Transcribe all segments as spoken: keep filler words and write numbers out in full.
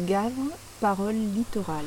Gavre, parole littorale.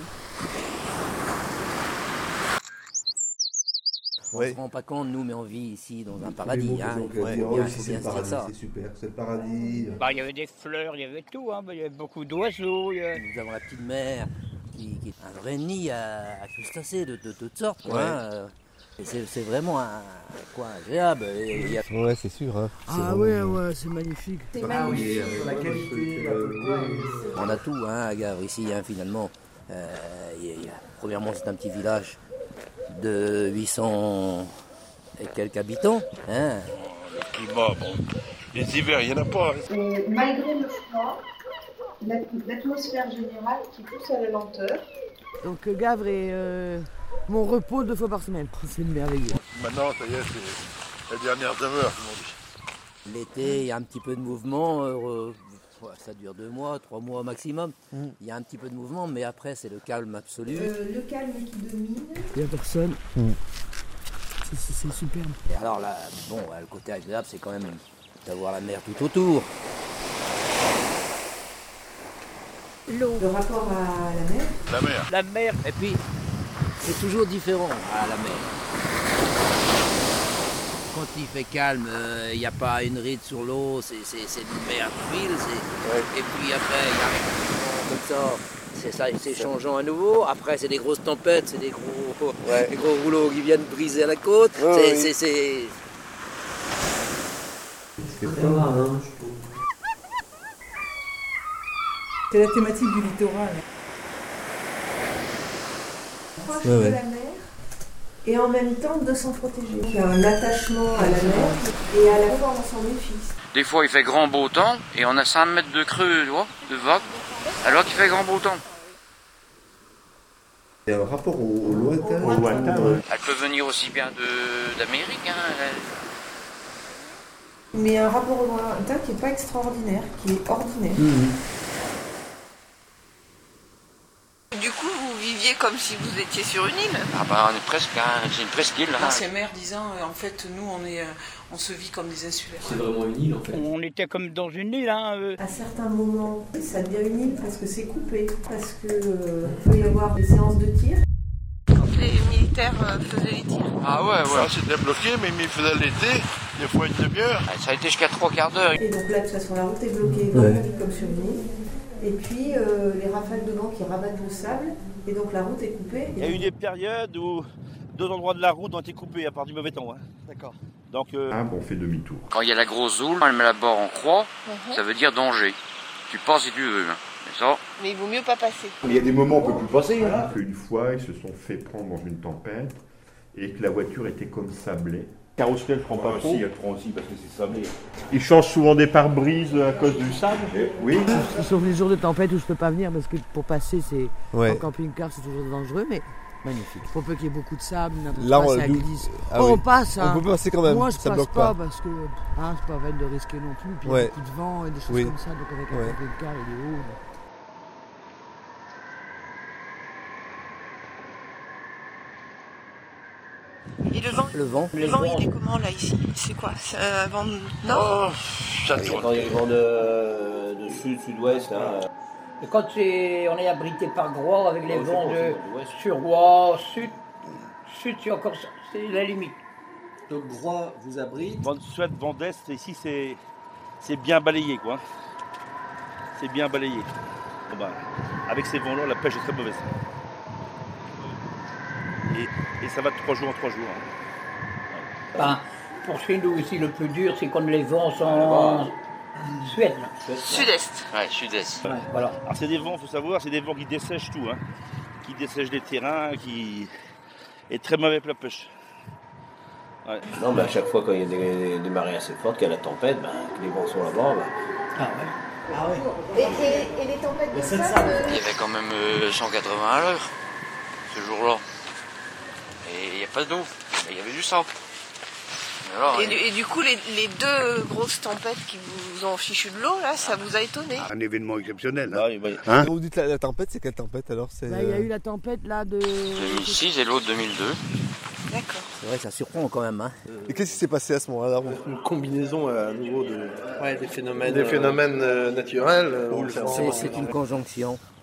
On Oui. ne se rend pas compte, nous, mais on vit ici dans un paradis. Hein. Donc, Il faut ouais. bien, Oh, faut ici, bien c'est se le dire paradis, ça. c'est super, c'est le paradis. Bah, il y avait des fleurs, il y avait tout, hein. Il y avait beaucoup d'oiseaux. Il y a... Nous avons la petite mer qui, qui est un vrai nid à, à crustacés de, de, de toutes sortes. Quoi, Ouais. hein. Et c'est, c'est vraiment un, un coin agréable. Et il y a... Ouais, c'est sûr. Hein. Ah ouais, ouais, c'est magnifique. C'est magnifique. La qualité, On a tout hein, à Gavre ici, hein, finalement. Euh, il y a- il y a- premièrement, c'est un petit village de huit cents et quelques habitants. Hein. Le climat, bon. Les hivers, il n'y en a pas. Et malgré le froid, l'at- l'atmosphère générale qui pousse à la lenteur. Donc Gavre est euh, mon repos deux fois par semaine. C'est merveilleux. Maintenant, ça y est, c'est la dernière demeure, comme on dit. L'été, il y a un petit peu de mouvement. euh, ouais, ça dure deux mois, trois mois au maximum. Mm. Il y a un petit peu de mouvement, mais après, c'est le calme absolu. Euh, le calme qui domine. Il n'y a personne. C'est- C'est c'est superbe. Et alors là, bon, le côté agréable, c'est quand même d'avoir la mer tout autour. L'eau. Le rapport à la mer. La mer. La mer, Et puis, c'est toujours différent à la mer. Quand il fait calme, il n'y a pas une ride sur l'eau, c'est, c'est, c'est une mer tranquille. C'est... Et puis après, il y a comme ça. C'est ça, c'est changeant à nouveau. Après, c'est des grosses tempêtes, c'est des gros, Ouais. des gros rouleaux qui viennent briser à la côte. Ouais, c'est, oui. c'est, c'est... C'est la thématique du littoral. Proche Ouais, de ouais. la mer. Et en même temps de s'en protéger. Il y a un attachement à la mer et à la fois on s'en méfie. Des fois, il fait grand beau temps et on a cinq mètres de creux, tu vois, de vague, alors qu'il fait grand beau temps. Il y a un rapport au, au lointain. Au lointain, je trouve. Elle peut venir aussi bien de, d'Amérique. Hein. elle- Mais un rapport au lointain qui n'est pas extraordinaire, qui est ordinaire. Du coup, vous viviez comme si vous étiez sur une île. Ah bah, on est presque, hein, c'est une presqu'île. Hein. L'ancien maire disant, euh, en fait, nous, on, est, euh, on se vit comme des insulaires. C'est vraiment une île en fait. on était comme dans une île. Hein. euh. À certains moments, ça devient une île parce que c'est coupé, parce que euh, peut y avoir des séances de tir. Quand les militaires euh, faisaient les tirs. Ah ouais, ouais. Ça, c'était bloqué, mais il faisait l'été, des fois une demi-heure. Ça a été jusqu'à trois quarts d'heure. Et donc là, de toute façon, la route est bloquée, comme on vit comme sur une île. Et puis, euh, les rafales de vent qui rabattent le sable, et donc la route est coupée. Il y a eu des périodes où deux endroits de la route ont été coupés à part du mauvais temps. Hein. D'accord. Donc, euh, Ah, bon, on fait demi-tour. Quand il y a la grosse zoule, elle met la barre en croix, ça veut dire danger. Tu passes si tu veux. Hein. C'est ça. Mais il vaut mieux pas passer. Il y a des moments où on peut plus passer. Hein. Une fois, ils se sont fait prendre dans une tempête et que la voiture était comme sablée. carrosserie, elle prend pas trop. Si, elle prend aussi parce que c'est sablé. Ils changent souvent des pare-brises à cause du sable. Oui. Sauf les jours de tempête où je peux pas venir parce que pour passer, c'est Ouais. en camping-car, c'est toujours dangereux, mais magnifique. Pour peu qu'il y ait beaucoup de sable, n'importe Là, quoi, on- ça nous- glisse. Ah Oh, oui. on passe, hein. On peut passer quand même, Moi, je ça passe bloque pas pas. parce que hein, c'est pas peine de risquer non plus. Puis il y Ouais. a beaucoup de vent et des choses Oui. comme ça, donc avec un Ouais. camping-car, il est haut. Et le vent, Le vent. le vent il est comment là ici? C'est quoi? C'est un vent nord? Oh, ça tourne. Quand il vend de, de sud, sud-ouest, hein. Et quand c'est, on est abrité par Groix avec les Oh, vents c'est de bon, c'est bon, ouais. sur Groix, sud, sud c'est encore ça, c'est la limite. Donc Groix vous abrite. Vent de Suède, vent d'Est, ici c'est, c'est bien balayé quoi. C'est bien balayé. Bon, bah, avec ces vents-là, la pêche est très mauvaise. Et, et ça va de trois jours en trois jours. Hein. Ben, pour chez nous aussi, le plus dur, c'est quand les vents sont Suède. Là. Sud-est. Ouais, sud-est. Ouais, voilà. Alors c'est des vents, il faut savoir, c'est des vents qui dessèchent tout, hein. Qui dessèchent les terrains, qui est très mauvais pour la pêche. Ouais. Non, mais à chaque fois quand il y a des, des marées assez fortes, qu'il y a la tempête, ben, que les vents sont là-bas, ben, Ah ouais. Ah ouais. Et, et- et les tempêtes de c'est sable, ça. euh, Il y avait quand même euh, cent quatre-vingts à l'heure, ce jour-là. Et il n'y a pas d'eau, mais il y avait du sable. Alors, Et, du- et du coup, les, les deux grosses tempêtes qui vous ont fichu de l'eau, là, ça vous a étonné? Un événement exceptionnel. Ah, oui, bah, Hein Quand vous dites la, la tempête, c'est quelle tempête alors c'est, Bah, il y a euh, eu la tempête là de. deux mille six et l'autre deux mille deux. D'accord. C'est vrai que ça surprend quand même. Hein. Et qu'est-ce qui s'est passé à ce moment-là? Une combinaison à nouveau de, ouais, des phénomènes, des phénomènes euh, naturels. euh, C'est, c'est une conjonction.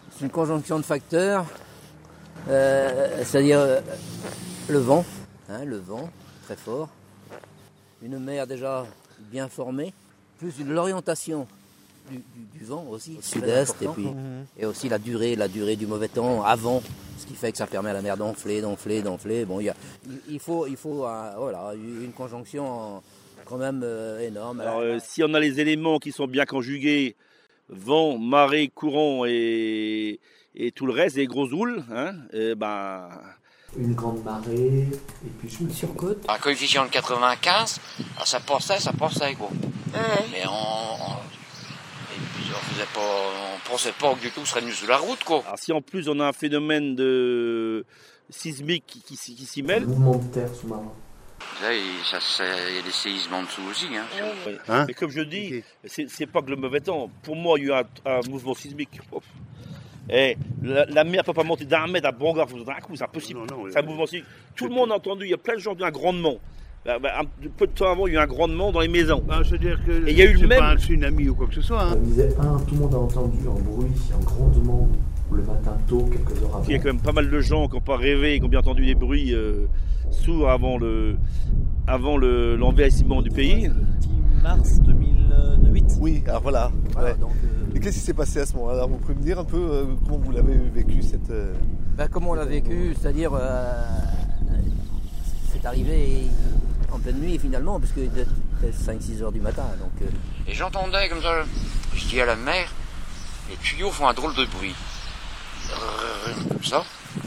C'est une conjonction de facteurs, euh, c'est-à-dire euh, le vent, hein, le vent très fort, une mer déjà bien formée, plus une l'orientation du, du, du vent aussi, sud-est, et puis mmh. et aussi la durée, la durée du mauvais temps avant, ce qui fait que ça permet à la mer d'enfler, d'enfler, d'enfler. Bon, il y a, il faut, il faut, euh, voilà, une conjonction quand même euh, énorme. Alors, euh, si on a les éléments qui sont bien conjugués, vent, marée, courant et, et tout le reste, les grosses houles, hein, et ben. Une grande marée, et puis une surcôte. Un coefficient de quatre-vingt-quinze, alors ça passait, ça passait quoi. Ouais. Mais on, on, et puis on faisait pas, on pensait pas que du tout serait venu sur la route quoi. Alors si en plus on a un phénomène de sismique qui, qui, qui s'y mêle. Mouvement de terre sous-marin. Là, il, ça, ça, il y a des séismes en dessous aussi. Hein. Ouais. Hein? Mais comme je dis, okay. c'est, c'est pas que le mauvais temps. Pour moi, il y a eu un, un mouvement sismique. Et la, la mer ne peut pas monter d'un mètre à Bangor d'un coup, c'est impossible. Non, non, c'est un oui. mouvement sismique. Tout le monde a entendu, il y a plein de gens qui ont eu un grondement. Un peu de temps avant, il y a eu un grondement dans les maisons. Ah, c'est-à-dire que et il y a eu le même. Pas un tsunami ou quoi que ce soit. Hein. On disait un, tout le monde a entendu un bruit, un grondement le matin tôt, quelques heures avant. Il y a quand même pas mal de gens qui n'ont pas rêvé, qui ont bien entendu des bruits euh, sourds avant le, avant le, l'envahissement du pays. mars deux mille huit. Oui, alors voilà. voilà ouais. donc, euh... Et qu'est-ce qui s'est passé à ce moment-là? Alors, vous pouvez me dire un peu euh, comment vous l'avez vécu cette. Euh... Ben, comment on l'a vécu, c'est-à-dire. Euh, c'est arrivé en pleine nuit finalement, parce que c'était cinq six heures du matin. Donc, euh... Et j'entendais comme ça, je dis à la mer, les tuyaux font un drôle de bruit. Comme ça.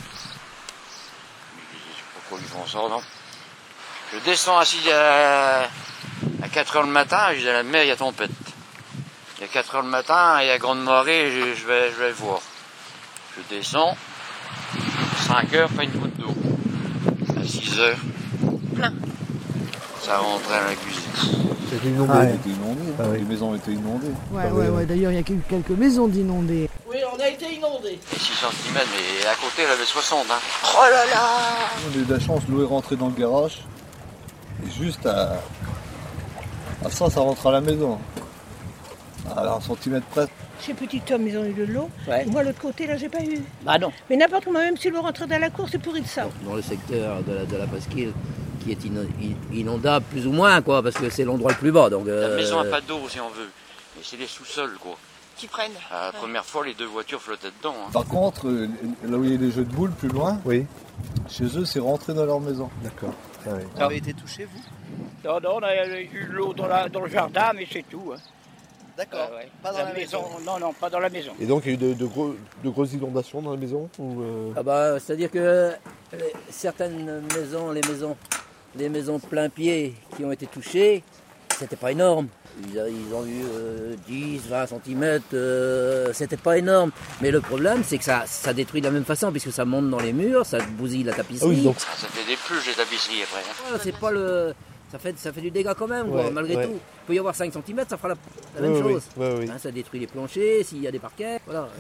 Je sais pas pourquoi ils font ça, non. Je descends assis à, à quatre heures le matin, je dis à la mer, il y a tempête. Il y a quatre heures le matin, il y a grande marée, je, je, vais, je vais voir. Je descends, cinq heures, pas une goutte d'eau. À six heures, plein. Ça rentrait dans la cuisine. C'était inondé. Ah, c'était inondé. Ah, oui. Les maisons étaient inondées. Ouais, ouais, ouais. D'ailleurs, il y a eu quelques maisons d'inondées. Oui, on a été inondés. six centimètres, mais à côté, elle avait soixante. Hein. Oh là là! On a eu de la chance, l'eau est rentrée dans le garage. Et juste à, à ça, ça rentre à la maison. À un centimètre près. Chez Petit Homme, ils ont eu de l'eau. Ouais. Moi, l'autre côté, là, j'ai pas eu. Bah non. Mais n'importe comment, même si l'eau rentrait dans la cour, c'est pourri de ça. Dans le secteur de la, de la Pasquille, qui est inondable plus ou moins, quoi, parce que c'est l'endroit le plus bas. Donc, euh... La maison n'a pas d'eau, si on veut. Mais c'est les sous-sols, quoi. Qui prennent. La ouais. première fois, les deux voitures flottaient dedans. Hein. Par contre, là où il y a les jeux de boules, plus loin, oui. Chez eux, c'est rentré dans leur maison. D'accord. Ah oui. Vous avez été touché, vous? Non, non, on a eu de l'eau dans, la, dans le jardin, mais c'est tout. Hein. D'accord, euh, ouais. Pas dans la, la maison. maison. Non, non, pas dans la maison. Et donc il y a eu de, de, gros, de grosses inondations dans la maison ou euh... ah bah, c'est-à-dire que les, certaines maisons, les maisons, les maisons plein pied qui ont été touchées, c'était pas énorme. Ils, ils ont eu euh, dix, vingt centimètres, euh, c'était pas énorme. Mais le problème, c'est que ça, ça détruit de la même façon, puisque ça monte dans les murs, ça bousille la tapisserie. Ah oui, donc... ça, ça fait des pluges les tapisseries après. Hein. Voilà, c'est pas le... Ça fait, ça fait du dégât quand même, quoi, ouais, malgré ouais. tout. Il peut y avoir cinq centimètres, ça fera la, la même oui, chose. Oui, oui, oui. Hein, ça détruit les planchers, s'il y a des parquets, voilà.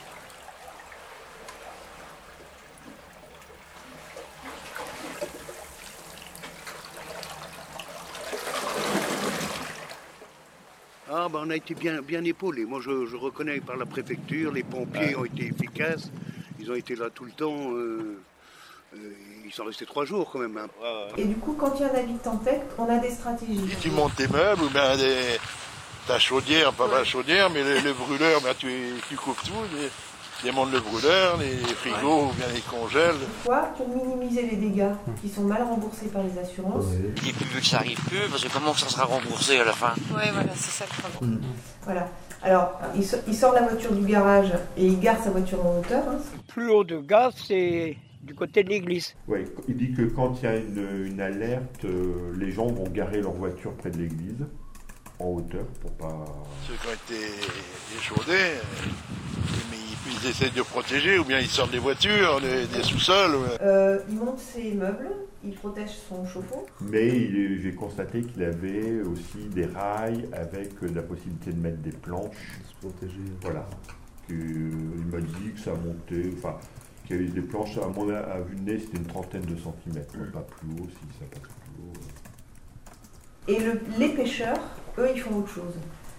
Ah ben on a été bien, bien épaulés. Moi je, je reconnais par la préfecture, les pompiers ouais. ont été efficaces. Ils ont été là tout le temps. Euh, euh, ils sont restés trois jours quand même. Hein. Et du coup, quand il y a un avis de tempête, on a des stratégies. Si tu montes tes meubles ou bien des, ta chaudière, pas ouais. la chaudière, mais le, le brûleur, ben tu, tu coupes tout. Les, démontes le brûleur, les frigos ouais. ou bien les congèles. Pourquoi? Pour minimiser les dégâts qui sont mal remboursés par les assurances. Ouais. Il dit plus que ça arrive plus, parce que comment ça sera remboursé à la fin? Oui, voilà, c'est ça le problème. Mmh. Voilà. Alors, il, so, il sort la voiture du garage et il garde sa voiture en hauteur. Hein. Plus haut de gaz, c'est du côté de l'église. Oui, il dit que quand il y a une, une alerte, euh, les gens vont garer leur voiture près de l'église, en hauteur, pour pas... Ceux qui ont été échaudés, euh, mais ils, ils essaient de protéger, ou bien ils sortent des voitures, des, des sous-sols. Ouais. Euh, il monte ses meubles, il protège son chauffe-eau. Mais il, j'ai constaté qu'il avait aussi des rails avec la possibilité de mettre des planches. Se protéger. Voilà. Que, il m'a dit que ça montait, enfin... qu'il y avait des planches, à mon à vue de nez, c'était une trentaine de centimètres, mmh. pas plus haut, si ça passe plus haut. Et le, les pêcheurs, eux, ils font autre chose.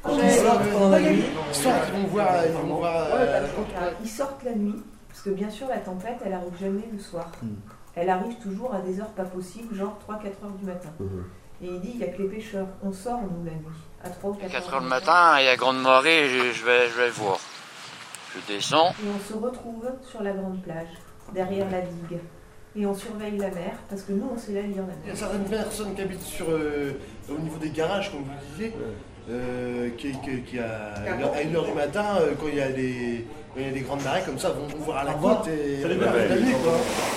Ils sortent pendant la nuit. Ils sortent, ils vont voir. Ils, vont voir euh, ils sortent la nuit, parce que bien sûr la tempête, elle arrive jamais le soir. Mm. Elle arrive toujours à des heures pas possibles, genre trois à quatre heures du matin. Mm. Et il dit, il n'y a que les pêcheurs. On sort, nous, la nuit, à trois ou quatre heures. quatre heures du matin, il y a grande marée, je, je, vais, je vais voir. Je descends. Et on se retrouve sur la grande plage, derrière la digue. Et on surveille la mer, parce que nous, on sait la lire, la mer. Il y a certaines personnes qui habitent sur, euh, au niveau des garages, comme vous disiez, euh, qui, qui, qui a, à une heure du matin, euh, quand, il y a des, quand il y a des grandes marées comme ça, vont voir à la côte et ça les met la nuit, quoi.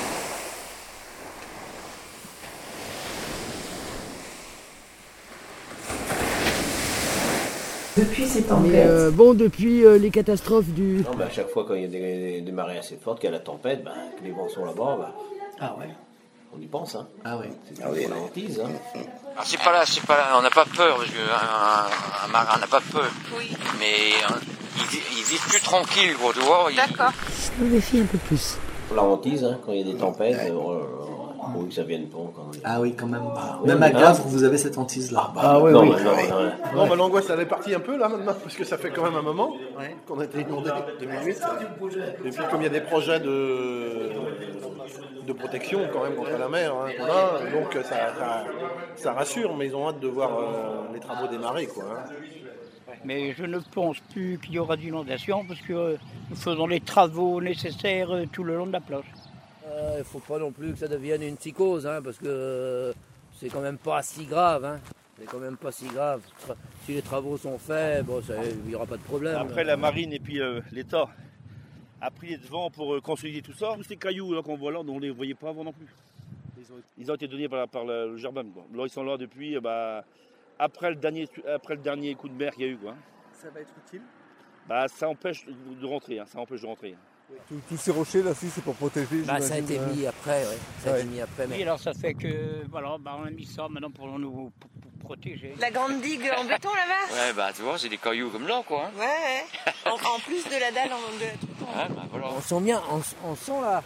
Depuis ces tempêtes. Mais euh, bon, depuis euh, les catastrophes du. Non, bah, à chaque fois, quand il y a des, des marées assez fortes, qu'il y a la tempête, bah, que les vents sont là-bas, bah, ah ouais. On y pense, hein. Ah ouais. C'est ah oui, la hantise, hein. Alors, c'est pas là, c'est pas là, on n'a pas peur, parce qu'un un marin n'a pas peur. Oui. Mais hein, il, il vit plus tranquille, gros, tu vois. D'accord. Je me méfie un peu plus. La hantise, hein, quand il y a des tempêtes, ouais. euh, oui, que ça vienne pas. Quand même. Ah oui, quand même. Ah, même oui, à Gavre, vous avez cette hantise-là. Ah, bah, ah oui, non, oui. Bah, non, non, non. non bah, l'angoisse, elle est partie un peu là maintenant, parce que ça fait quand même un moment ouais. qu'on a été inondé en deux mille huit. Et puis comme il y a des projets de, de protection quand même contre la mer, hein, qu'on a, donc ça, ça, ça rassure, mais ils ont hâte de voir euh, les travaux démarrer, quoi. Hein. Mais je ne pense plus qu'il y aura d'inondation parce que euh, nous faisons les travaux nécessaires euh, tout le long de la plage. Il ne faut pas non plus que ça devienne une psychose, hein, parce que euh, c'est quand même pas si grave. Hein. C'est quand même pas si grave. Si les travaux sont faits, bon, il n'y aura pas de problème. Après, la marine et puis euh, l'État a pris les devants pour euh, consolider tout ça. Tous ces cailloux là, qu'on voit là, on ne les voyait pas avant non plus. Ils ont, ils ont été donnés par, par le, le Germain. Quoi. Là, ils sont là depuis bah, après, le dernier, après le dernier coup de mer qu'il y a eu. Quoi. Ça va être utile bah, ça empêche de rentrer. Hein, ça empêche de rentrer. Tous, tous ces rochers là, c'est pour protéger. Bah, ça a été mis après, ouais. Ça ouais. a été mis après. Mais... Oui, alors ça fait que voilà, bah, on a mis ça maintenant pour nous pour, pour protéger. La grande digue en béton là-bas. Ouais, bah tu vois, c'est des cailloux comme là, quoi. Hein. Ouais, ouais. En, en plus de la dalle en de la truc. Ouais, bah, voilà. On sent bien, on, on sent là.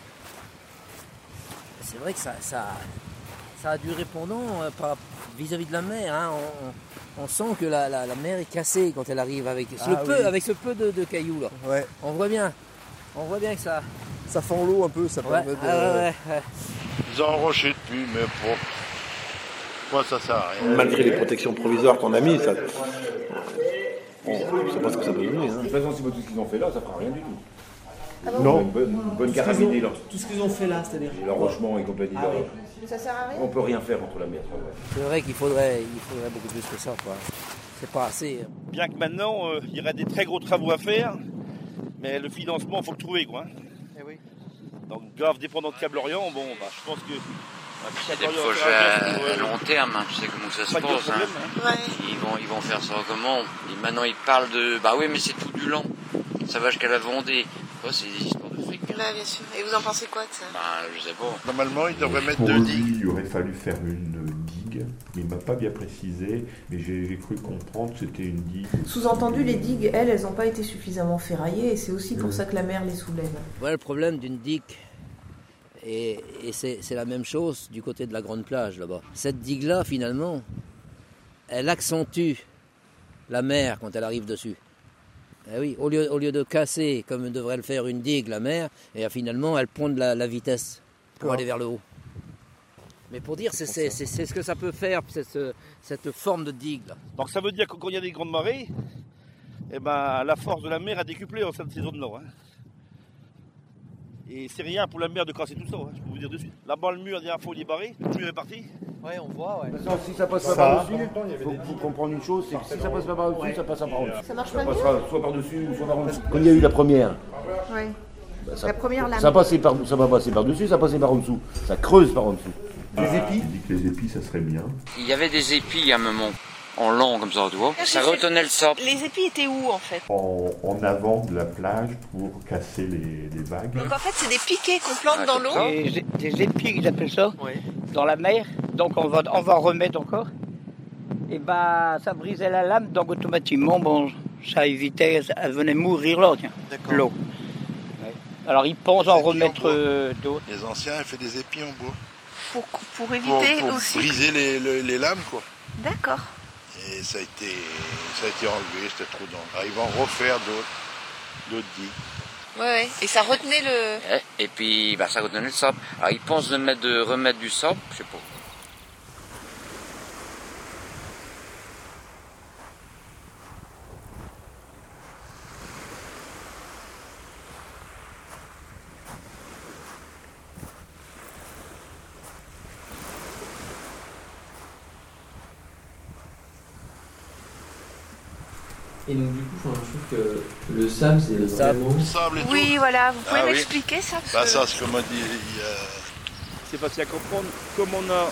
C'est vrai que ça, ça, ça a duré pendant euh, par, vis-à-vis de la mer. Hein. On, on, on sent que la, la, la mer est cassée quand elle arrive avec ce ah, peu, oui. avec ce peu de, de cailloux là. Ouais. On voit bien. On voit bien que ça... Ça fend l'eau un peu, ça ouais. permet de... Ah ouais, ouais, ouais. Ils ont enroché depuis, mais pour... Moi, ça sert à rien. Malgré les protections provisoires qu'on a mis, ça... Bon, je ne sais pas ce que ça peut donner. Hein. De toute façon, si tout ce qu'ils ont fait là, ça ne fera rien du tout. Ah bon non. Une bonne, une bonne carabinée là. Tout ce qu'ils ont fait là, c'est-à-dire l'arrochement et compagnie. Ah, oui. Ça sert à rien. On peut rien faire contre la mer. C'est vrai qu'il faudrait, il faudrait beaucoup plus que ça, quoi. C'est pas assez. Bien que maintenant, euh, il y aurait des très gros travaux à faire, mais le financement, il faut le trouver, quoi. Eh oui. Donc, grave dépendant de Câble Orient, bon, bah, je pense que... Il y a des projets à, à long terme, hein. Tu sais comment ça se passe. Hein. Ouais. Ils, vont, ils vont faire ça comment? Et maintenant, ils parlent de... Bah oui, mais c'est tout du lent. Ça va jusqu'à la Vendée. Oh, c'est des histoires de fric. Bah, bien sûr. Et vous en pensez quoi de ça? Bah, je sais pas. Normalement, ils devraient mettre Pour deux lui, digues. il aurait fallu faire une digue. Il ne m'a pas bien précisé, mais j'ai, j'ai cru comprendre que c'était une digue. Sous-entendu, les digues, elles, elles n'ont pas été suffisamment ferraillées et c'est aussi pour mmh. ça que la mer les soulève. Voilà le problème d'une digue. Et, et c'est, c'est la même chose du côté de la grande plage là-bas. Cette digue-là, finalement, elle accentue la mer quand elle arrive dessus. Eh oui, au lieu, au lieu de casser, comme devrait le faire une digue, la mer, et finalement, elle prend de la, la vitesse pour oh. aller vers le haut. Mais pour dire, c'est, c'est, c'est, c'est ce que ça peut faire, cette, cette forme de digue. Là. Donc ça veut dire que quand il y a des grandes marées, eh ben, la force de la mer a décuplé dans ces zones-là. Hein. Et c'est rien pour la mer de casser tout ça, hein, je peux vous dire de suite. Là-bas, le mur, la dernière fois, il est barré, le mur est parti. Ouais, on voit, ouais. Ça, si ça passe pas par-dessus, il faut, faut comprendre une chose, c'est que si ça passe pas par-dessus, ouais. ça passe par-dessus. Ça marche ça pas passera mieux soit par-dessus ou soit par-dessus. Quand il y a eu la première, oui. bah, ça, la première lame. Ça passait par, ça va passer par-dessus, ça passait par en dessous. Ça creuse par en dessous. Les ah, épis dit que les épis, ça serait bien. Il y avait des épis à un moment. En long comme ça, tu vois. Ça retenait le sable. Les épis étaient où en fait? en, en avant de la plage pour casser les, les vagues. Donc en fait c'est des piquets qu'on plante ah, dans l'eau. Des, des épis ils appellent ça, oui. Dans la mer. Donc on va, on va remettre encore. Et bah ça brisait la lame, donc automatiquement bon, ça évitait, elle venait mourir là, tiens, l'eau. Ouais. Alors ils pensent en remettre euh, d'autres. Les anciens ils fait des épis en bois. Pour, pour éviter pour, pour aussi. Briser les, les, les lames quoi. D'accord. Et ça a été, ça a été enlevé, c'était trop dangereux. Alors, ils vont refaire d'autres, d'autres digues. Ouais, ouais. Et ça retenait le... Et, et puis bah, ça retenait le sable. Alors ils pensent de, mettre, de remettre du sable, je sais pas. Et donc du coup, enfin, je trouve que le sable, c'est le vraiment... Le sable et tout. Oui, voilà, vous pouvez Ah, m'expliquer oui. ça parce Bah que... ça, c'est comme on dit, il y a... C'est facile à comprendre. Comme on a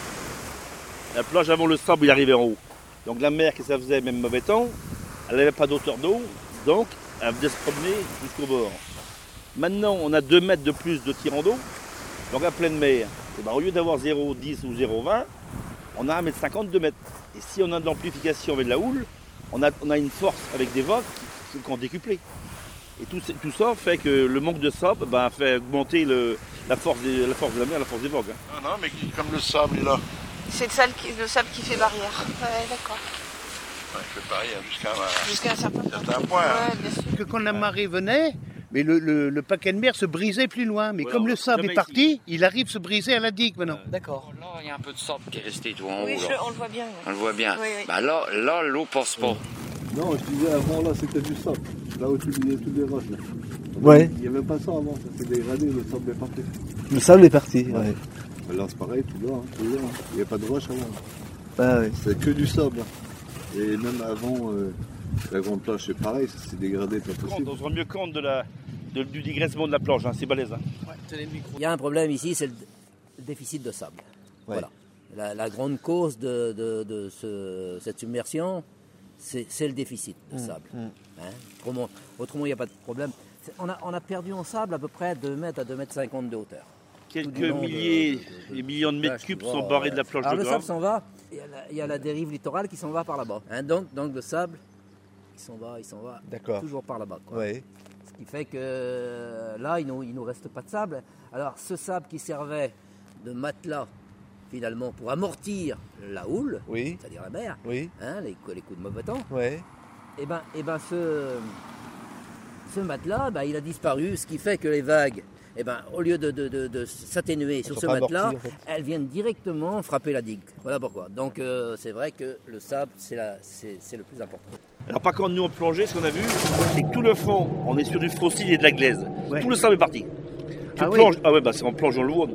la plage avant, le sable il arrivait en haut. Donc la mer, que ça faisait même mauvais temps, elle n'avait pas d'auteur d'eau, donc elle venait se promener jusqu'au bord. Maintenant, on a deux mètres de plus de tirant d'eau, donc à pleine mer. Et ben, au lieu d'avoir zéro virgule dix ou zéro virgule vingt, on a un mètre cinquante, deux mètres. Et si on a de l'amplification avec de la houle, on a, on a une force avec des vagues qui, qui ont décuplé. Et tout, tout ça fait que le manque de sable ben, fait augmenter le, la, force des, la force de la mer, la force des vagues. Hein. Non, non, mais qui, comme le sable est là. C'est le sable, qui, le sable qui fait barrière. Ouais, d'accord. Ouais, il fait pareil jusqu'à Jusqu'à un certain, certain point. Hein. Ouais, bien sûr. Que quand la marée venait, mais le, le, le paquet de mer se brisait plus loin. Mais Voilà, comme le sable est parti, ici. il arrive se briser à la digue maintenant. D'accord. Là, il y a un peu de sable qui est resté tout en Oui, haut. je, Là. on le voit bien. Ouais. On le voit bien. Oui, oui. Bah, là, là, l'eau passe pas. Non, je disais avant là c'était du sable. Là où tu voyais toutes les roches. Là. Ouais. Il n'y avait pas ça avant, ça s'est dégradé, le sable est parti. Le sable est parti, ouais. ouais. Là c'est pareil, tout là, hein, tout là. Hein. Il n'y avait pas de roche avant. Ah, ouais. C'est que du sable. Hein. Et même avant, euh, la grande plage c'est pareil, ça s'est dégradé pas possible. On se rend mieux compte de la, de, du dégraissement de la plage, hein, c'est balèze. Hein. Ouais. Il y a un problème ici, c'est le déficit de sable. Ouais. Voilà. La, la grande cause de, de, de ce, cette submersion, c'est le déficit de sable. Mmh, mmh. Hein? Autrement, autrement, il n'y a pas de problème. On a, on a perdu en sable à peu près deux mètres à deux mètres cinquante de hauteur. Quelques milliers de, de, et millions de mètres cubes sont barrés de la plage Alors de le Graves. sable s'en va, il y, a la, il y a la dérive littorale qui s'en va par là-bas. Hein? Donc, donc le sable, il s'en va, il s'en va toujours par là-bas. Ouais. Ce qui fait que là, il ne nous, il nous reste pas de sable. Alors ce sable qui servait de matelas, finalement, pour amortir la houle, oui. c'est-à-dire la mer, oui. hein, les, les coups de mauvais temps, ouais. et ben, et ben ce, ce matelas, ben, il a disparu, ce qui fait que les vagues, et ben, au lieu de, de, de, de s'atténuer sur ce matelas, amorti, en fait. Elles viennent directement frapper la digue. Voilà pourquoi. Donc euh, c'est vrai que le sable, c'est le plus important. Alors par contre, nous en plongée, ce qu'on a vu, c'est que tout le fond, on est sur du fossile et de la glaise. Ouais. Tout le sable est parti. Tu ah plonges, oui. Ah ouais, bah c'est en plonge dans le Vaud.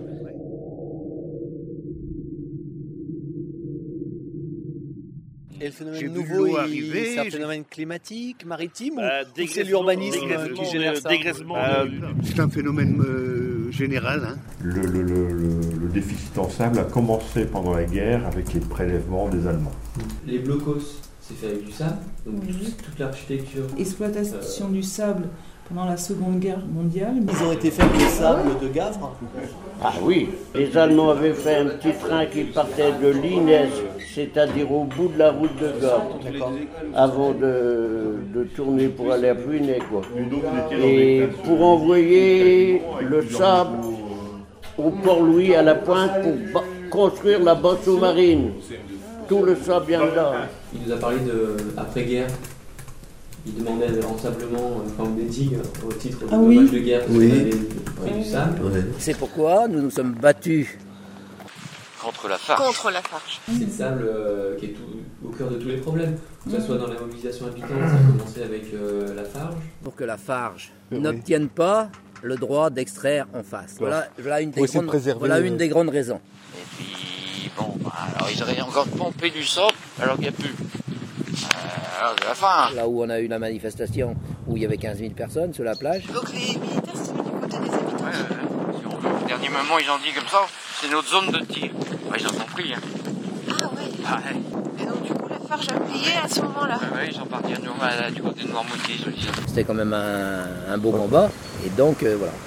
Et le phénomène nouveau, c'est un phénomène climatique, maritime, euh, ou, ou c'est l'urbanisme qui génère ça? euh, C'est un phénomène euh, général. Hein. Le, le, le, le déficit en sable a commencé pendant la guerre avec les prélèvements des Allemands. Les blocos, c'est fait avec du sable, donc oui. toute l'architecture. Exploitation euh... du sable pendant la Seconde Guerre mondiale. Ils ont été faits avec des sables de Gavre. Ah oui, les Allemands avaient fait un petit train qui partait de Linez, c'est-à-dire au bout de la route de Gavre, avant de, de tourner pour aller à Puynay, quoi. Et pour envoyer le sable au Port-Louis à la Pointe pour construire la bosse sous-marine. Tout le sable vient de là. Il nous a parlé de après-guerre. Il demandait l'ensablement en forme des digues au titre de ah dommage oui. de guerre parce oui. qu'on avait pris du sable. Ouais. C'est pourquoi nous nous sommes battus contre la farge. Contre la farge. C'est le sable euh, qui est tout, au cœur de tous les problèmes. Que ce soit dans la mobilisation habitante, ça a commencé avec euh, la farge. Pour que la farge oui. n'obtienne pas le droit d'extraire en face. Voilà, voilà, une, des oui, grandes, voilà une des grandes raisons. Et puis, bon, bah, alors ils auraient encore pompé du sable alors qu'il n'y a plus. Euh, alors de la fin. Là où on a eu la manifestation, où il y avait quinze mille personnes sur la plage. Donc les militaires, c'est mis du côté des habitants. Ouais, ouais. Au dernier moment, ils ont dit comme ça, c'est notre zone de tir. Ouais, ils en ont pris. Hein. Ah ouais. Ah, ouais. Et donc du coup, la farge a plié à ce moment-là. Ouais, ouais, ils sont partis à Noirmoutier, du côté de Noirmoutier, je disais. C'était quand même un, un beau combat, et donc euh, voilà.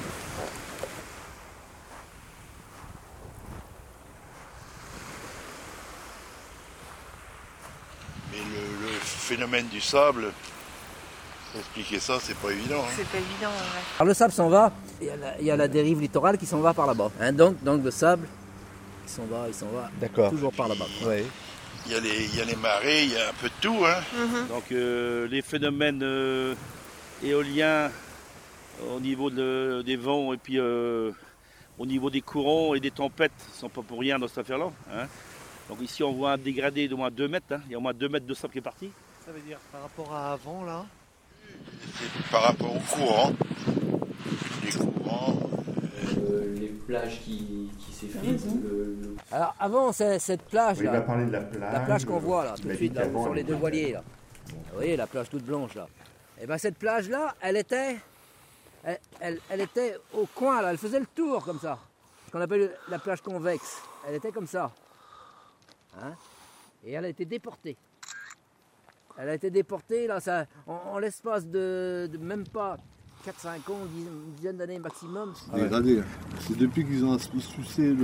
Le phénomène du sable, expliquer ça, c'est pas évident. Hein. C'est pas évident, ouais. Alors le sable s'en va, il y, il y a la dérive littorale qui s'en va par là-bas. Hein, donc, donc le sable, il s'en va, il s'en va, toujours par là-bas. Ouais. il y a les, il y a les marées, il y a un peu de tout. Hein. Mhm. Donc euh, les phénomènes euh, éoliens au niveau de, des vents et puis euh, au niveau des courants et des tempêtes ne sont pas pour rien dans cette affaire-là. Hein. Donc ici on voit un dégradé d'au moins deux mètres, hein. Il y a au moins deux mètres de sable qui est parti. Ça veut dire par rapport à avant là? C'est par rapport au courant. Les courants. Euh, les plages qui, qui s'effritent. Le, le... Alors avant c'est- cette plage Oui, là, il va parler de la plage, la plage qu'on euh, voit là, il tout de a suite, dit là, qu'avant, sur les elle deux était- voiliers là. Vous voyez la plage toute blanche là. Et ben cette plage là, elle était, elle, elle, elle était au coin là, elle faisait le tour comme ça. Ce qu'on appelle la plage convexe. Elle était comme ça. Hein? Et elle a été déportée. Elle a été déportée là, ça, en, en l'espace de, de même pas quatre cinq ans, une dizaine, une dizaine d'années maximum. Dégradé. C'est depuis qu'ils ont sucé le...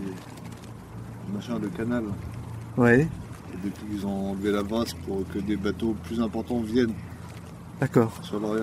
le machin, le canal. Ouais. Et depuis qu'ils ont enlevé la brasse pour que des bateaux plus importants viennent. D'accord. Sur l'arrière.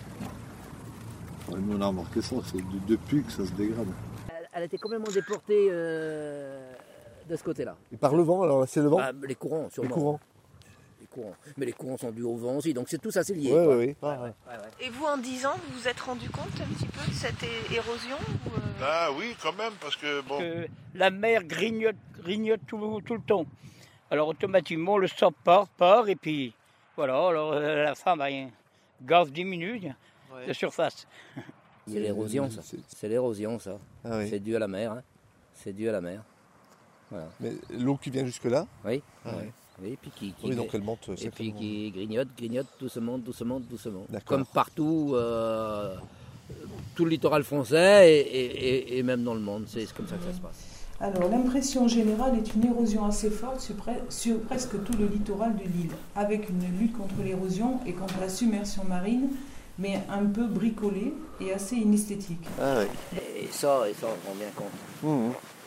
Ouais, nous on a remarqué ça, c'est de- depuis que ça se dégrade. Elle, elle était complètement déportée euh, de ce côté-là. Et par le vent, alors c'est le vent? Ah, les courants, sûrement. Les courants. Les courants. Mais les courants sont dus au vent aussi, donc c'est tout ça, c'est lié. Ouais, quoi. ouais, ouais. Ouais, ouais, ouais. Et vous, en dix ans, vous vous êtes rendu compte un petit peu de cette é- érosion ou, euh, Ah oui, quand même, parce que bon. que la mer grignote, grignote tout, tout le temps. Alors automatiquement, le sable part, part, et puis voilà, alors euh, à la fin, ben, le gaz diminue Ouais. de surface. C'est l'érosion, ça. C'est l'érosion, ça. Ah oui. C'est dû à la mer. Hein. C'est dû à la mer. Voilà. Mais l'eau qui vient jusque-là? Oui. Ah oui. ouais. Oui, puis qui, qui Oui, donc elle monte et puis sacrément. qui grignote, grignote, doucement, doucement, doucement. D'accord. Comme partout, euh, tout le littoral français et, et- et- et même dans le monde, c'est comme ça que ça se passe. Alors, l'impression générale est une érosion assez forte sur, pre- sur presque tout le littoral de l'île, avec une lutte contre l'érosion et contre la submersion marine, mais un peu bricolée et assez inesthétique. Ah ouais. Et ça, et ça, on rend bien compte. Mmh.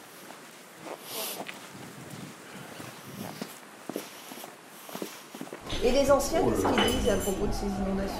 Et les anciens, qu'est-ce qu'ils disent à propos de ces inondations?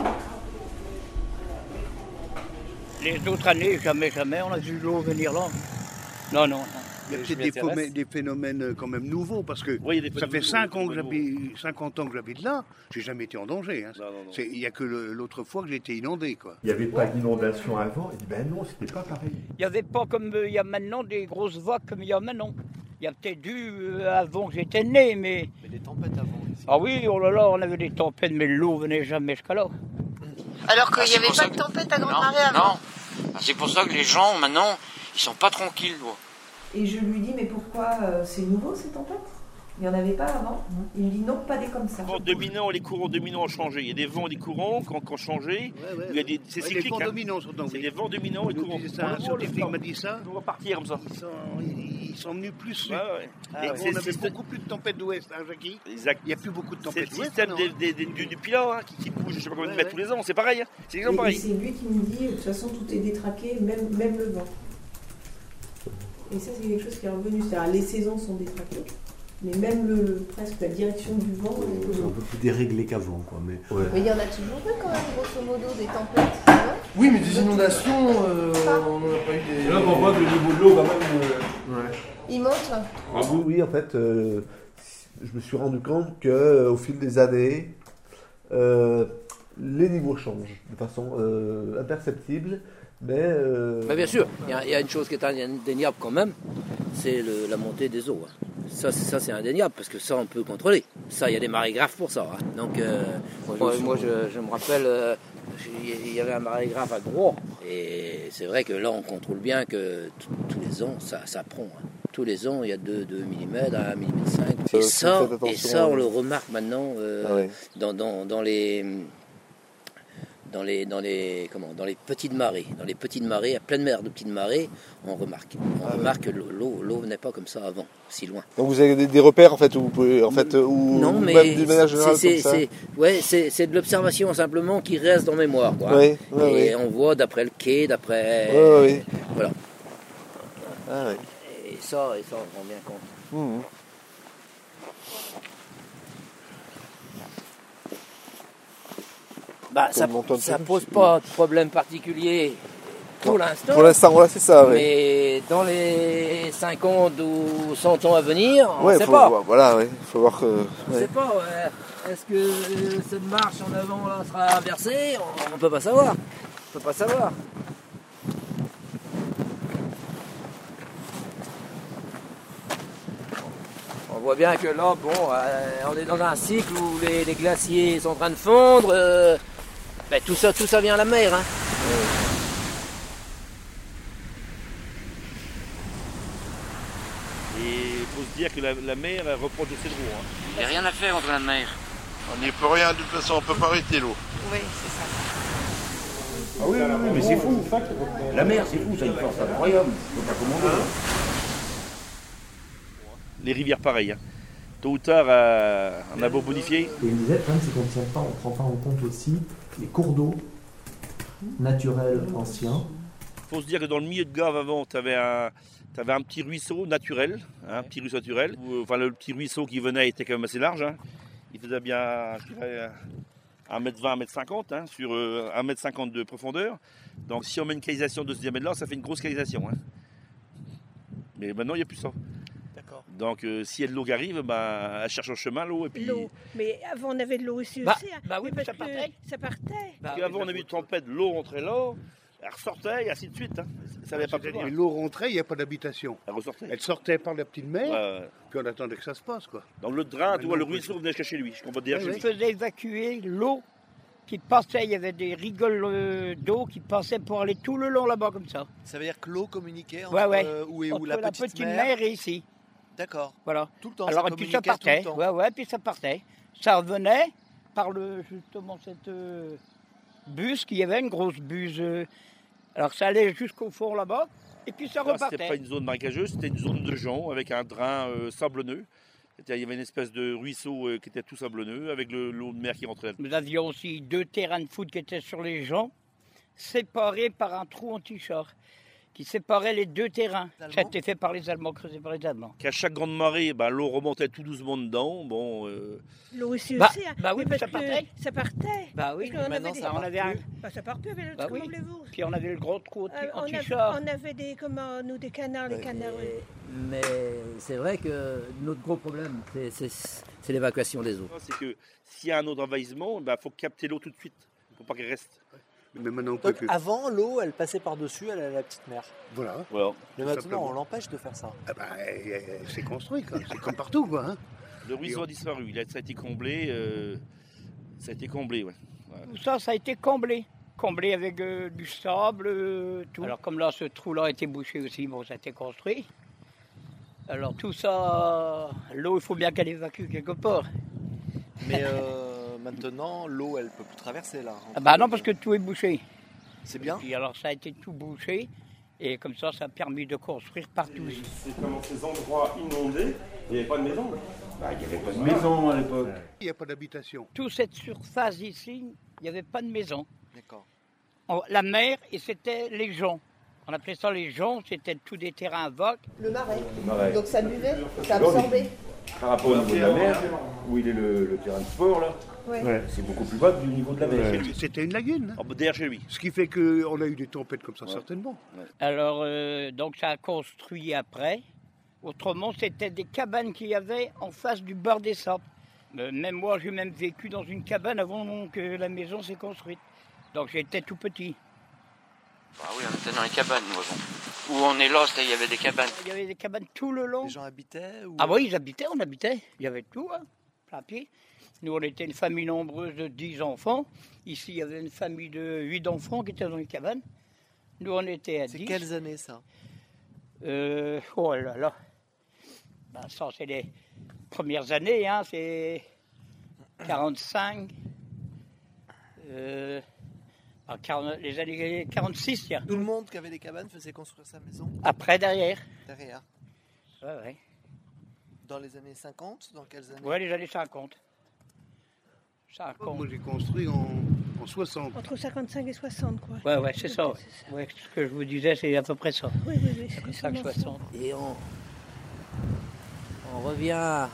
Les autres années, jamais, jamais, on a vu l'eau venir là. Non, non, non. Il y a Je peut-être m'y des, intéresse. phomé- des phénomènes euh, quand même nouveaux, parce que Oui, il y a des ça fait phénomènes cinq nouveaux, ans que des phénomènes j'habite, cinquante ans que j'habite là, j'ai jamais été en danger. hein. C'est- Il n'y a que le- l'autre fois que j'ai été inondé. Quoi. Il n'y avait pas d'inondation avant. Il dit ben non, c'était pas pareil. Il n'y avait pas comme euh, il y a maintenant des grosses vagues comme il y a maintenant. Il y a peut-être eu euh, avant que j'étais né, mais... Mais des tempêtes avant ici. Ah oui, oh là là, on avait des tempêtes, mais l'eau venait jamais jusqu'à là. Alors qu'il Ah, n'y c'est avait pour pas ça de que- tempête à grande Non, marée avant. non. Ah, c'est pour ça que les gens, maintenant, ils sont pas tranquilles. Quoi. Et je lui dis, mais pourquoi euh, c'est nouveau ces tempêtes? Il n'y en avait pas avant. Il me dit, non, pas des comme ça. Les courants dominants, les courants dominants ont changé. Il y a des vents et des courants qui ont, qui ont changé. Il y a des, c'est Ouais, les cyclique. vents hein. dominants sont en C'est des vents dominants et Nous courants. disait ça, un On le voit, scientifique le m'a dit ça. On va partir comme ça. Ils sont, ils, ils sont venus plus. Ouais, ouais. Ah, Et ouais. c'est- On avait c'est- beaucoup plus de tempêtes d'ouest, hein, Jackie? Exact. Il n'y a plus beaucoup de C'est le tempêtes d'ouest. système non, des, hein. des, des- du, du pilat hein, qui, qui bouge, je sais pas combien de Ouais, mètres ouais. tous les ans. C'est pareil. Hein. C'est Et, exactement et pareil. c'est lui qui me dit, de toute façon, tout est détraqué, même, même le vent. Et ça, c'est quelque chose qui est revenu. C'est-à-dire, les saisons sont détraquées, mais même le, presque la direction du vent. est- C'est un peu plus déréglé qu'avant, quoi. Mais, Mais il y en a toujours eu quand même, grosso modo, des tempêtes. non Oui, mais des inondations, euh, on n'en a pas eu des. Là, on voit que le niveau de l'eau, quand même. Ouais. Il monte là. Ah oui, oui, en fait, euh, je me suis rendu compte qu'au fil des années, euh, les niveaux changent de façon euh, imperceptible, mais... euh, Mais bien sûr, il y, a- il y a une chose qui est indéniable quand même, c'est le- la montée des eaux. hein. Ça, c'est- ça c'est indéniable, parce que ça, on peut contrôler. Ça, il y a des marées graves pour ça. hein. Donc, euh, moi, moi, je, je me rappelle, euh, il y avait un marée grave à Groix. Et c'est vrai que là, on contrôle bien que t- tous les ans, ça, ça prend. hein. Tous les ans, il y a deux millimètres, un millimètre cinq. Ça, Et faut ça, faire attention et ça, à- on le remarque maintenant euh, Ah ouais. dans, dans, dans les... Dans les, dans, les, comment, dans les petites marées, dans les petites marées, à pleine mer de petites marées, on remarque. On Ah remarque que l'eau, l'eau, l'eau n'est pas comme ça avant, si loin. Donc vous avez des, des repères en fait où vous pouvez, en fait, où Non, ou mais même d'une manière c'est, générale c'est, comme ça. c'est- ouais, c'est, c'est de l'observation simplement qui reste dans mémoire. Quoi. Ouais, ouais, et ouais. on voit d'après le quai, d'après... Ouais, ouais, ouais. Voilà. Ah ouais. Et ça, et ça, on rend bien compte. Mmh. Bah, ça Comme l'Antoine ça Félix, pose oui. pas de problème particulier pour l'instant. Pour l'instant, voilà, c'est ça. Ouais. Mais dans les cinquante ou cent ans à venir, on ne Ouais, sait faut, pas. voilà, ouais. Faut voir que. On ne sait pas. Ouais. Est-ce que cette marche en avant là sera inversée? On ne peut pas savoir. On peut pas savoir. On voit bien que là, bon, euh, on est dans un cycle où les, les glaciers sont en train de fondre. Euh, ben, tout ça, tout ça vient à la mer. Hein. Et il faut se dire que la, la mer elle reprend de ses droits. Hein. Il n'y a rien à faire entre la mer. On n'y peut rien, de toute façon, on ne peut pas arrêter l'eau. Oui, c'est ça. Ah oui, oui, oui, mais c'est fou. La mer, c'est fou, ça a une force incroyable. Il faut pas commander. Les rivières, pareil. Hein. Tôt ou tard, euh, on a beau bonifier. Et il me disait, le problème, c'est qu'on ne tient pas, on prend pas en compte aussi les cours d'eau naturels anciens. Il faut se dire que dans le milieu de Gave avant, tu avais un, t'avais un petit ruisseau naturel, hein, un petit ruisseau naturel. Où, enfin, le petit ruisseau qui venait était quand même assez large. Hein. Il faisait bien, je dirais, un mètre vingt, un mètre cinquante, hein, sur euh, un mètre cinquante de profondeur. Donc si on met une canalisation de ce diamètre-là, ça fait une grosse canalisation. Hein. Mais maintenant, il n'y a plus ça. D'accord. Donc euh, si il y a de l'eau qui arrive, bah, elle cherche un chemin, l'eau. Et puis... L'eau. Mais avant, on avait de l'eau ici Bah, aussi. Hein. bah oui, parce ça que partait. Ça partait. Parce qu'avant, on a vu une tempête, l'eau rentrait là, elle ressortait et ainsi de suite. Hein. Ça n'avait pas plus loin. Mais l'eau rentrait, il n'y a pas d'habitation. Elle ressortait. Elle sortait par la petite mer, Ouais, ouais. puis on attendait que ça se passe, quoi. Donc le drain, tu vois, le ruisseau venait jusqu'à chez lui. Je comprends dire chez On lui. faisait évacuer l'eau qui passait. Il y avait des rigoles euh, d'eau qui passaient pour aller tout le long là-bas comme ça. Ça veut dire que l'eau communiquait entre Ouais, ouais. euh, où est où Entre la petite, mer et ici. D'accord. Voilà. Tout le temps. Alors ça et puis ça communiquait tout partait. le temps. Ouais, ouais, puis ça partait. Ça revenait par le justement cette euh, buse qu'il y avait, une grosse buse. euh, alors ça allait jusqu'au fond là-bas, et puis ça Là, repartait. c'était pas une zone marécageuse, c'était une zone de jonc avec un drain euh, sablonneux. Il y avait une espèce de ruisseau euh, qui était tout sablonneux avec le- l'eau de mer qui rentrait. Nous avions aussi deux terrains de foot qui étaient sur les joncs, séparés par un trou anti-char, qui séparait les deux terrains. Ça a été fait par les Allemands, creusé par les Allemands. Qu'à chaque grande marée, bah, l'eau remontait tout doucement dedans. Bon, euh, L'eau ici Bah- aussi. Hein. bah oui, Mais mais parce ça que partait. Ça partait. Bah oui, Parce qu'on maintenant, avait ça, des- on avait un- Bah, ça part plus avec le Bah comment oui. voulez-vous Puis on avait le gros trou anti- Euh, on, avait, anti-char. on avait des, comment, nous, des canards, les canards. euh, Mais c'est vrai que notre gros problème, c'est- c'est c'est l'évacuation des eaux. c'est que s'il y a un autre envahissement, il bah, faut capter l'eau tout de suite. Il ne faut pas qu'elle reste. Mais maintenant, on Donc, avant, l'eau, elle passait par-dessus, elle allait à la petite mer. Voilà. Voilà. Mais Tout maintenant, simplement. on l'empêche de faire ça. Ah bah, eh, eh, c'est construit, quoi. C'est comme partout, quoi. Hein. Le ruisseau a disparu. Il a, ça a été comblé. euh, ça a été comblé, ouais. Ouais. Tout ça, ça a été comblé. Comblé avec euh, du sable, euh, tout. Alors comme là, ce trou-là a été bouché aussi, bon, ça a été construit. Alors tout ça, l'eau, il faut bien qu'elle évacue quelque part. Mais euh, maintenant, l'eau, elle peut plus traverser là. Ah bah non, parce que tout est bouché. C'est bien. Et puis alors ça a été tout bouché, et comme ça, ça a permis de construire partout. C'est comme ces endroits inondés, il n'y avait pas de maison. Bah, il n'y avait pas de maison à l'époque. Il n'y a pas d'habitation. Toute cette surface ici, il n'y avait pas de maison. D'accord. En- La mer, et c'était les joncs. On appelait ça les joncs, c'était tous des terrains vagues. Le marais. marais. Donc ça buvait, ça absorbait. Par rapport au niveau de la mer, où il est le, le terrain de sport, là, Ouais. ouais, c'est beaucoup plus bas du niveau de la mer. C'était une lagune. Oh, bah, derrière chez lui. Ce qui fait qu'on a eu des tempêtes comme ça, certainement. Alors, euh, donc ça a construit après. Autrement, c'était des cabanes qu'il y avait en face du bord des sables. Euh, même moi, j'ai même vécu dans une cabane avant que la maison s'est construite. Donc j'étais tout petit. Ah oui, on était dans les cabanes, nous, avant. Où on est là, c'était- il y avait des cabanes. Il y avait des cabanes tout le long. Les gens habitaient ou... Ah oui, ils habitaient, on habitait. Il y avait tout, hein, plein pied. Nous, on était une famille nombreuse de dix enfants. Ici, il y avait une famille de huit enfants qui étaient dans les cabanes. Nous, on était à dix. C'est quelles années ça? Euh, oh là là. Ben, ça, c'est les premières années, hein, c'est quarante-cinq. Euh, ah, quarante les années quarante-six, tiens. Tout le monde qui avait des cabanes faisait construire sa maison? Après, derrière. Derrière. Ouais, ouais. Dans les années cinquante? Dans quelles années? Ouais, les années cinquante. cinquante. Moi, j'ai construit en, en soixante. Entre cinquante-cinq et soixante, quoi. Ouais, ouais, c'est ça. Ouais, ce que je vous disais, c'est à peu près ça. Oui, oui, oui. c'est cinq sûrement soixante. Et on, on revient euh,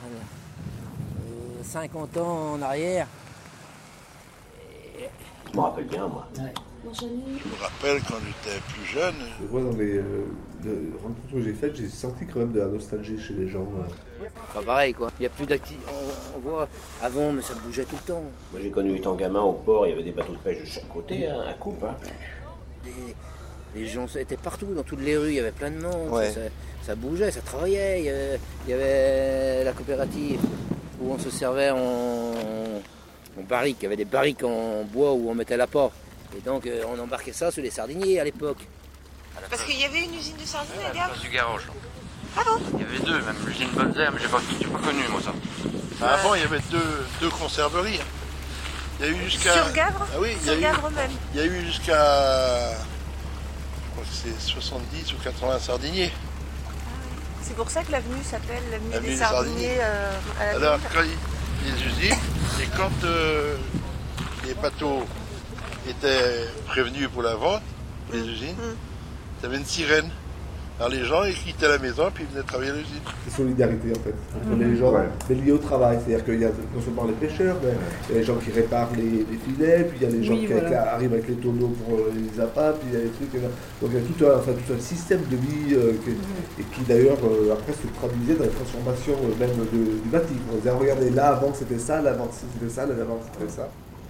cinquante ans en arrière. Je me rappelle bien, moi. Je me rappelle quand j'étais plus jeune. Je vois dans les, euh, les rencontres que j'ai faites, j'ai senti quand même de la nostalgie chez les gens. euh. Pas pareil quoi. Il n'y a plus d'activité. On, on voit avant, mais ça bougeait tout le temps. Moi j'ai connu étant gamin au port, il y avait des bateaux de pêche de chaque côté, hein, à coupe. Hein. Les, les gens étaient partout, dans toutes les rues, il y avait plein de monde. Ouais. Ça, ça bougeait, ça travaillait. Il y, avait, il y avait la coopérative où on se servait en, en barrique. Il y avait des barriques en bois où on mettait l'apport. Et donc euh, on embarquait ça sur les sardiniers à l'époque. Parce qu'il y avait une usine de sardines à À la Gap. place du garage. là. Ah bon? Il y avait deux, même l'usine Bonzer, mais j'ai pas, j'ai pas connu moi ça. Enfin, avant, il y avait deux, deux conserveries. Il y a eu jusqu'à. Sur Gavre? Ah oui, il y Sur a eu, Gavre même. il y a eu jusqu'à. Je crois que c'est soixante-dix ou quatre-vingts sardiniers. C'est pour ça que l'avenue s'appelle l'avenue L'avenue des des sardiniers Sardiniers. euh, à la Alors, ville. quand il- les usines, et quand euh, les bateaux étaient prévenus pour la vente, pour les usines, il y avait une sirène. Alors les gens, ils quittaient la maison, puis ils venaient travailler à l'usine. C'est solidarité en fait, entre les gens, mais lié au travail. C'est-à-dire qu'il y a non seulement les pêcheurs, mais il y a les gens qui réparent les, les filets, puis il y a les gens Oui, qui voilà. qui arrivent avec les tonneaux pour euh, les appâts, puis il y a les trucs. euh, Donc il y a tout un, enfin, tout un système de vie euh, que- et qui d'ailleurs euh, après se traduisait dans la transformation euh, même de- du bâti. On disait, regardez, là avant c'était ça, là avant c'était ça, là avant c'était ça.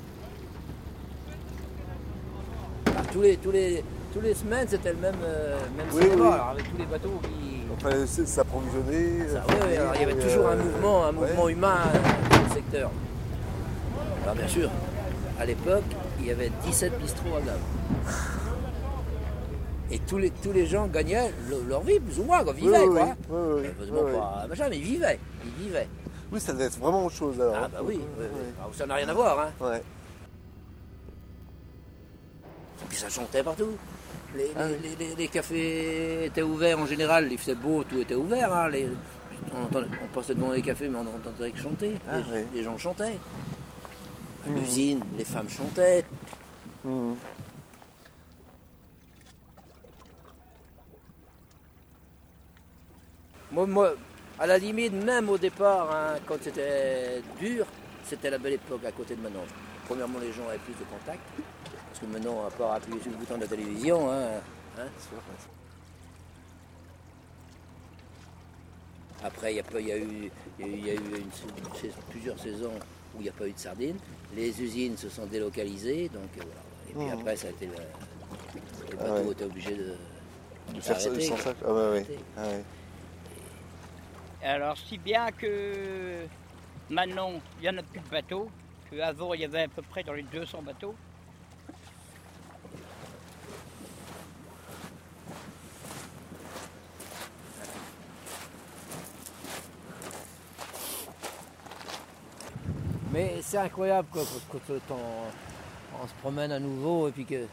Ah, tous les, tous les, tous les semaines, c'était le même, euh, même Oui, cinéma, oui. alors avec tous les bateaux qui... Enfin, c'est- s'approvisionner. Ça, oui, oui, alors il y avait toujours un mouvement, un mouvement humain euh, dans le secteur. Alors bien sûr, à l'époque, il y avait dix-sept bistrots à Gap. Et tous les, tous les gens gagnaient le- leur vie, plus ou moins, quoi, vivaient, Oui, oui, quoi. oui, oui, oui. Heureusement Oui, oui. pas machin, mais ils vivaient, ils vivaient. Oui, ça devait être vraiment autre chose alors. Ah bah oui, oui, oui. Alors, ça n'a rien à voir, hein. Ouais. Et puis ça chantait partout. Les, Ah les- les- les- les cafés étaient ouverts en général, il faisait beau, tout était ouvert. Hein. Les- on, entendait- on passait devant les cafés, mais on entendait que chanter. Ah les, ouais. les gens chantaient. À Mhm. l'usine, les femmes chantaient. Mhm. Moi, moi, à la limite, même au départ, hein, quand c'était dur, c'était la belle époque à côté de maintenant. Premièrement, les gens avaient plus de contact. Parce que maintenant, à part appuyer sur le bouton de la télévision, hein, hein, après, il y, a pas- il y a eu, il y a eu- il y a eu une sa- une- plusieurs saisons où il n'y a pas eu de sardines. Les usines se sont délocalisées, donc euh, voilà. Et puis Mhm. après, ça a été le- les Ah bateaux ouais. étaient obligés de, De faire ça s'arrêter, sans quoi. ça. Ah ouais, ouais. Arrêter. Ah ouais. Alors, si bien que maintenant, il n'y en a plus de bateaux, qu'avant, il y avait à peu près dans les deux cents bateaux. Mais c'est incroyable quoi, quand, quand on, on se promène à nouveau et puis que.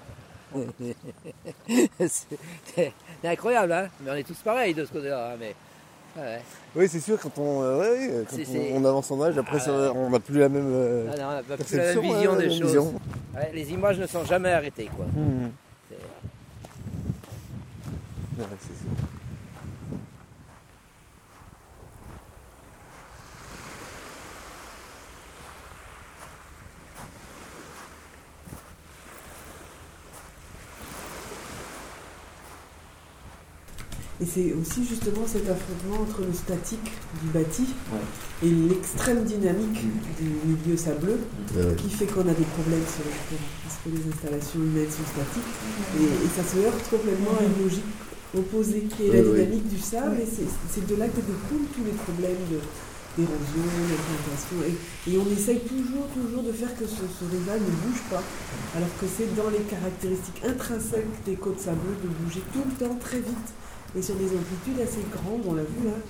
c'est c'est incroyable, hein. Mais on est tous pareils de ce côté-là. Hein, mais, ouais. Oui, c'est sûr, quand on, euh, ouais, quand C'est- on, c'est- on avance en âge, après, Ah, ça, ouais. on n'a plus la même euh, Ah non, on n'a pas plus la perception, même vision hein, des la même choses. vision. Ouais, les images ne sont jamais arrêtées. Quoi. Mhm. C'est- Ouais, c'est sûr. Et c'est aussi justement cet affrontement entre le statique du bâti et l'extrême dynamique du milieu sableux Ouais. qui fait qu'on a des problèmes sur le terrain. Parce que les installations humaines sont statiques et, et ça se heurte complètement à une logique opposée qui est la Ouais, ouais. dynamique du sable. Et c'est c'est de là que découlent tous les problèmes de- d'érosion, d'implantation. Et, et on essaye toujours, toujours de faire que ce, ce rival ne bouge pas, alors que c'est dans les caractéristiques intrinsèques des côtes sableuses de bouger tout le temps très vite. Et sur des amplitudes assez grandes, on l'a vu là.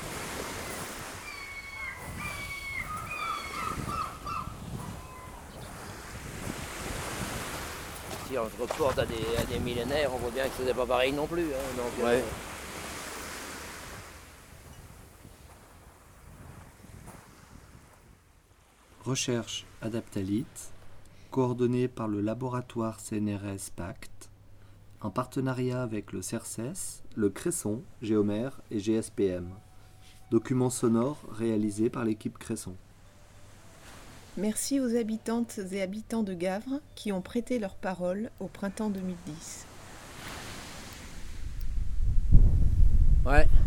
Si on se reporte à des, à des millénaires, on voit bien que ce n'est pas pareil non plus. Hein, donc, Ouais. euh, Recherche Adaptalite, coordonnée par le laboratoire C N R S Pacte, en partenariat avec le C E R C E S, le Cresson, Géomère et G S P M. Document sonore réalisé par l'équipe Cresson. Merci aux habitantes et habitants de Gavre qui ont prêté leur parole au printemps deux mille dix. Ouais.